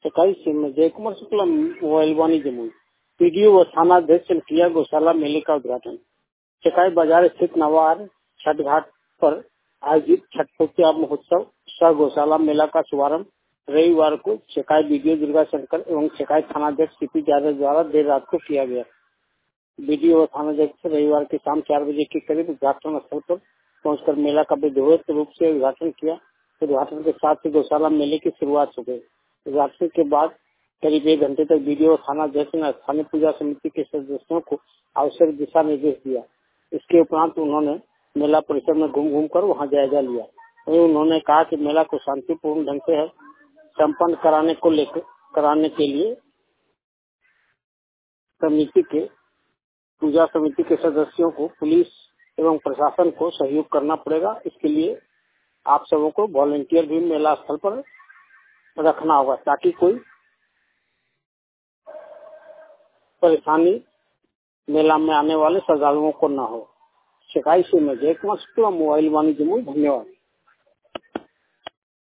27 में जय कुमार शुक्ला मोबाइल वाणिज्य मूल पीडीओ व थानाध्यक्ष ने किया गौशाला मेले का उद्घाटन। चकाई बाजार स्थित नवार छठ घाट पर आयोजित छठ पूजा महोत्सव सह गौशाला मेला का शुभारंभ रविवार को चकाई बीडीओ दुर्गा शंकर एवं चकाई थानाध्यक्ष सीपी यादव द्वारा देर रात को किया गया। बीडीओ व थानाध्यक्ष रविवार के शाम 4 बजे के करीब उद्घाटन स्थल पर पहुंचकर मेला का विधिवत रूप से उद्घाटन किया। उद्घाटन के साथ ही गौशाला मेले की शुरुआत हो गई। उद्घाटन के बाद करीब 1 घंटे तक बीडीओ थानाध्यक्ष ने स्थानीय पूजा समिति के सदस्यों को आवश्यक दिशा निर्देश दिया। इसके उपरांत उन्होंने मेला परिसर में घूम कर वहां जायजा लिया। वहीं उन्होंने कहा कि मेला को शांतिपूर्ण ढंग से संपन्न कराने के लिए पूजा समिति के सदस्यों को पुलिस एवं प्रशासन को सहयोग करना पड़ेगा। इसके लिए आप सबों को वॉलंटियर भी मेला स्थल पर रखना होगा ताकि कोई परेशानी मेला में आने वाले श्रद्धालुओं को न हो। चकाई से मैं जय कुमार शुक्ला मोबाइल वाणिज्य मूल। धन्यवाद।